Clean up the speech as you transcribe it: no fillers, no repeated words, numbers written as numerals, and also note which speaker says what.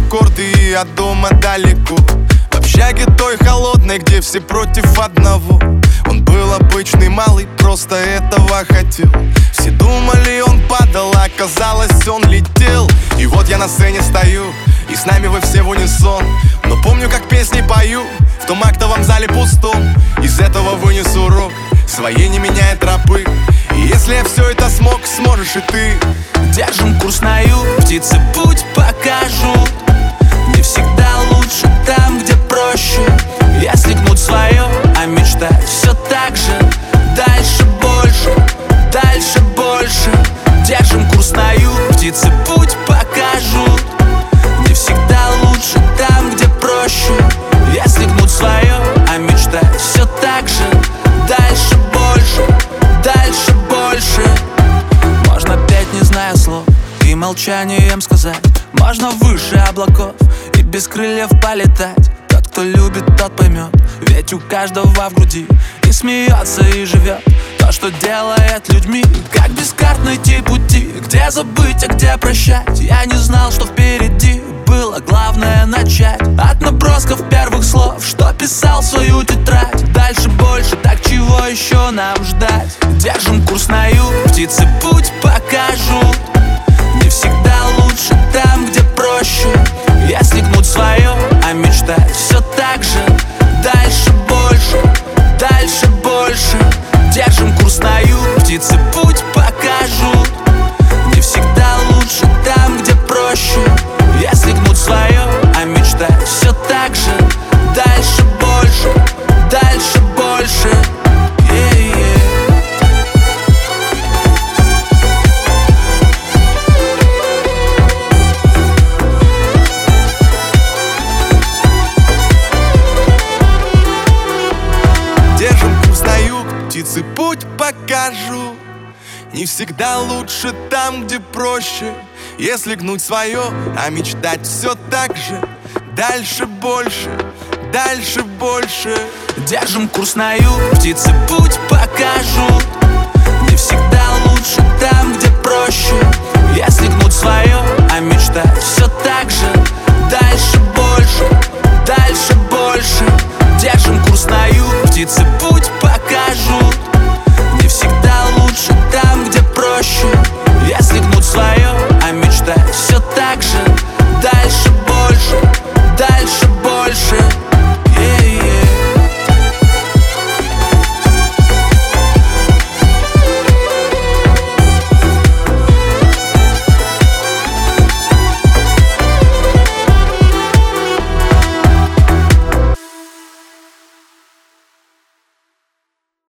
Speaker 1: аккорды и от дома далеко. В общаге той холодной, где все против одного. Он был обычный малый, просто этого хотел. Все думали, он падал, а оказалось, он летел. И вот я на сцене стою, и с нами вы все в унисон. Но помню, как песни пою в том актовом зале пустом. Из этого вынес урок, своей не меняя тропы. И если я все это смог, сможешь и ты.
Speaker 2: Держим курс на юг, птицы путь покажут. Не всегда лучше там, где проще. Если гнуть свое, а мечтать все так же. Дальше больше, дальше больше. Держим курс на юг, птицы путь покажут. Не всегда лучше там, где проще. Если гнуть свое, а мечтать все так же. Дальше больше, дальше больше. Можно петь, не зная слов, и молчанием сказать. Можно выше облаков и без крыльев полетать. Тот, кто любит, тот поймет. Ведь у каждого в груди и смеется, и живет то, что делает людьми. Как без карт найти пути, где забыть, а где прощать. Я не знал, что впереди, было главное начать. От набросков первых слов, что писал в свою тетрадь. Дальше больше, так чего еще нам ждать? Держим курс на юг, птицы путь покажут. Не всегда лучше там, где проще. Если гнуть свое, а мечтать все так же. Дальше больше, дальше больше. Держим курс на юг, птицы путь покажут. Не всегда лучше там, где проще. Если гнуть свое, а мечтать все так же. Дальше больше, дальше больше.
Speaker 1: Держим курс на юг, птицы путь покажут. Не всегда лучше там, где проще. Если гнуть свое, а мечтать все так же. Дальше больше, дальше больше.
Speaker 2: Держим курс на юг, птицы путь покажут. Не всегда лучше там, где проще. Если гнуть свое, а мечтать все так же.